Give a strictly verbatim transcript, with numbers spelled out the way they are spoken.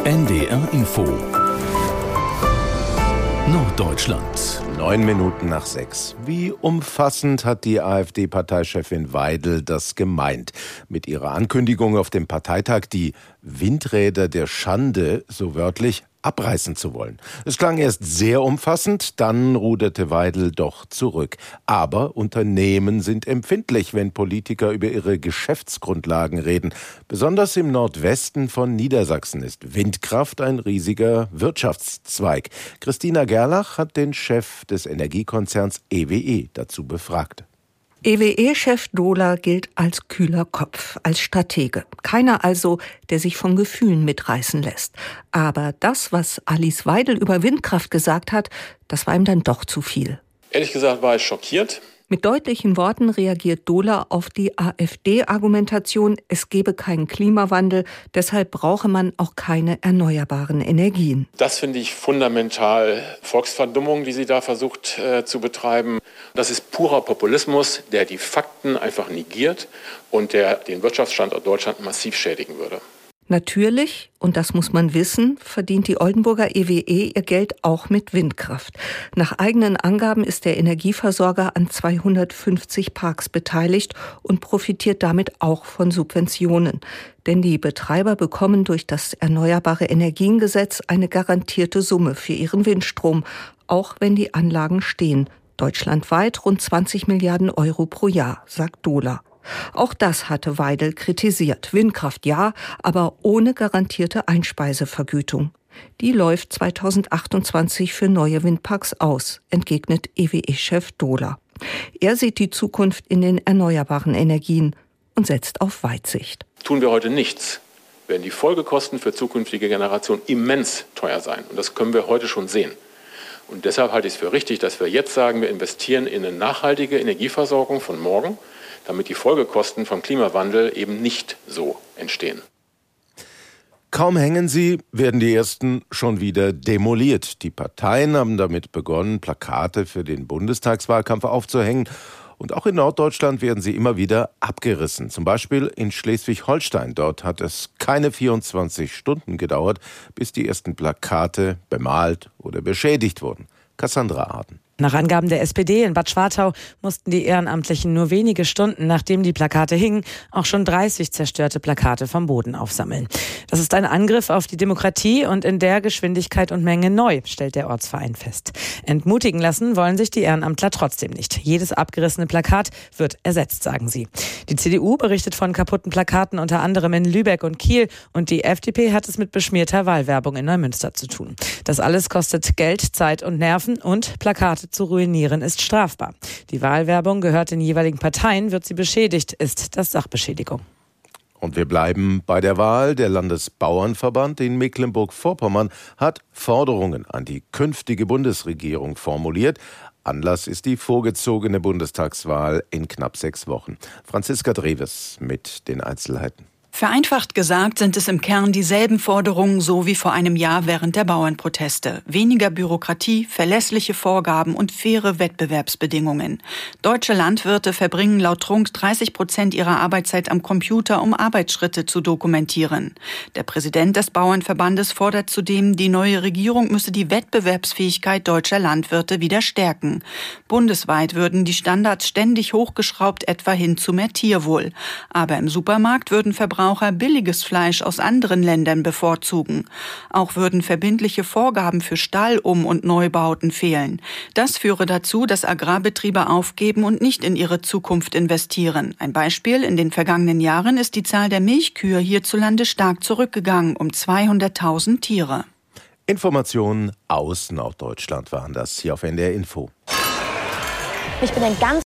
N D R Info Norddeutschland. Neun Minuten nach sechs. Wie umfassend hat die AfD-Parteichefin Weidel das gemeint? Mit ihrer Ankündigung auf dem Parteitag, die Windräder der Schande, so wörtlich, abreißen zu wollen. Es klang erst sehr umfassend, dann ruderte Weidel doch zurück. Aber Unternehmen sind empfindlich, wenn Politiker über ihre Geschäftsgrundlagen reden. Besonders im Nordwesten von Niedersachsen ist Windkraft ein riesiger Wirtschaftszweig. Christina Gerlach hat den Chef des Energiekonzerns E W E dazu befragt. E W E-Chef Dohler gilt als kühler Kopf, als Stratege. Keiner also, der sich von Gefühlen mitreißen lässt. Aber das, was Alice Weidel über Windkraft gesagt hat, das war ihm dann doch zu viel. Ehrlich gesagt war ich schockiert. Mit deutlichen Worten reagiert Dohler auf die AfD-Argumentation, es gebe keinen Klimawandel, deshalb brauche man auch keine erneuerbaren Energien. Das finde ich fundamental Volksverdummung, die sie da versucht äh, zu betreiben. Das ist purer Populismus, der die Fakten einfach negiert und der den Wirtschaftsstandort Deutschland massiv schädigen würde. Natürlich, und das muss man wissen, verdient die Oldenburger E W E ihr Geld auch mit Windkraft. Nach eigenen Angaben ist der Energieversorger an zweihundertfünfzig Parks beteiligt und profitiert damit auch von Subventionen. Denn die Betreiber bekommen durch das Erneuerbare Energiengesetz eine garantierte Summe für ihren Windstrom, auch wenn die Anlagen stehen. Deutschlandweit rund zwanzig Milliarden Euro pro Jahr, sagt Dohler. Auch das hatte Weidel kritisiert. Windkraft ja, aber ohne garantierte Einspeisevergütung. Die läuft zweitausendachtundzwanzig für neue Windparks aus, entgegnet E W E-Chef Dohler. Er sieht die Zukunft in den erneuerbaren Energien und setzt auf Weitsicht. Tun wir heute nichts, werden die Folgekosten für zukünftige Generationen immens teuer sein. Und das können wir heute schon sehen. Und deshalb halte ich es für richtig, dass wir jetzt sagen, wir investieren in eine nachhaltige Energieversorgung von morgen, damit die Folgekosten vom Klimawandel eben nicht so entstehen. Kaum hängen sie, werden die ersten schon wieder demoliert. Die Parteien haben damit begonnen, Plakate für den Bundestagswahlkampf aufzuhängen. Und auch in Norddeutschland werden sie immer wieder abgerissen. Zum Beispiel in Schleswig-Holstein. Dort hat es keine vierundzwanzig Stunden gedauert, bis die ersten Plakate bemalt oder beschädigt wurden. Cassandra Arden. Nach Angaben der S P D in Bad Schwartau mussten die Ehrenamtlichen nur wenige Stunden, nachdem die Plakate hingen, auch schon dreißig zerstörte Plakate vom Boden aufsammeln. Das ist ein Angriff auf die Demokratie und in der Geschwindigkeit und Menge neu, stellt der Ortsverein fest. Entmutigen lassen wollen sich die Ehrenamtler trotzdem nicht. Jedes abgerissene Plakat wird ersetzt, sagen sie. Die C D U berichtet von kaputten Plakaten unter anderem in Lübeck und Kiel und die F D P hat es mit beschmierter Wahlwerbung in Neumünster zu tun. Das alles kostet Geld, Zeit und Nerven und Plakate zu ruinieren ist strafbar. Die Wahlwerbung gehört den jeweiligen Parteien, wird sie beschädigt, ist das Sachbeschädigung. Und wir bleiben bei der Wahl. Der Landesbauernverband in Mecklenburg-Vorpommern hat Forderungen an die künftige Bundesregierung formuliert. Anlass ist die vorgezogene Bundestagswahl in knapp sechs Wochen. Franziska Dreves mit den Einzelheiten. Vereinfacht gesagt sind es im Kern dieselben Forderungen, so wie vor einem Jahr während der Bauernproteste. Weniger Bürokratie, verlässliche Vorgaben und faire Wettbewerbsbedingungen. Deutsche Landwirte verbringen laut Trunk dreißig Prozent ihrer Arbeitszeit am Computer, um Arbeitsschritte zu dokumentieren. Der Präsident des Bauernverbandes fordert zudem, die neue Regierung müsse die Wettbewerbsfähigkeit deutscher Landwirte wieder stärken. Bundesweit würden die Standards ständig hochgeschraubt, etwa hin zu mehr Tierwohl. Aber im Supermarkt würden Verbraucher billiges Fleisch aus anderen Ländern bevorzugen. Auch würden verbindliche Vorgaben für Stallum- und Neubauten fehlen. Das führe dazu, dass Agrarbetriebe aufgeben und nicht in ihre Zukunft investieren. Ein Beispiel: In den vergangenen Jahren ist die Zahl der Milchkühe hierzulande stark zurückgegangen, um zweihunderttausend Tiere. Informationen aus Norddeutschland waren das hier auf N D R Info. Ich bin ein ganz